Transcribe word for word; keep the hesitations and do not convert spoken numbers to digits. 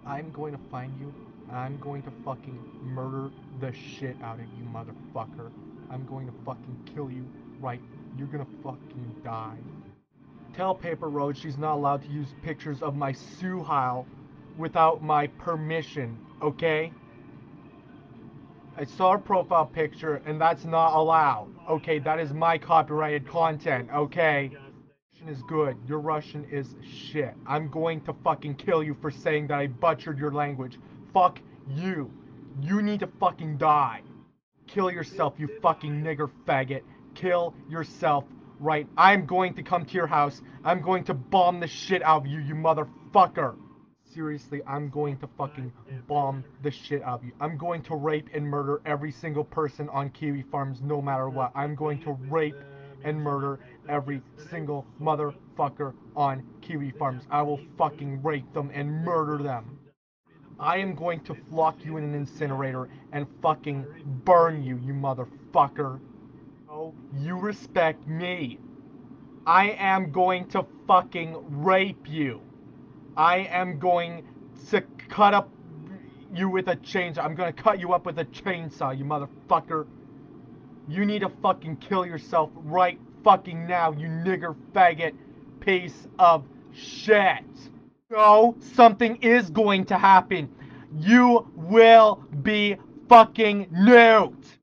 I'm going to find you. I'm going to fucking murder the shit out of you, motherfucker. I'm going to fucking kill you, right? You're gonna fucking die. Tell Paper Road she's not allowed to use pictures of my Suhail without my permission, okay? I saw her profile picture and that's not allowed. Okay, that is my copyrighted content, okay? Russian is good. Your Russian is shit. I'm going to fucking kill you for saying that I butchered your language. Fuck you. You need to fucking die. Kill yourself, you fucking nigger faggot. Kill yourself right. I'm going to come to your house. I'm going to bomb the shit out of you, you motherfucker. Seriously, I'm going to fucking bomb the shit out of you. I'm going to rape and murder every single person on Kiwi Farms no matter what. I'm going to rape and murder every single motherfucker on Kiwi Farms. I will fucking rape them and murder them. I am going to flock you in an incinerator and fucking burn you, you motherfucker. Oh, you respect me. I am going to fucking rape you. I am going to cut up you with a chainsaw. I'm gonna cut you up with a chainsaw, you motherfucker. You need to fucking kill yourself right fucking now, you nigger faggot piece of shit. No, something is going to happen. You will be fucking nuked.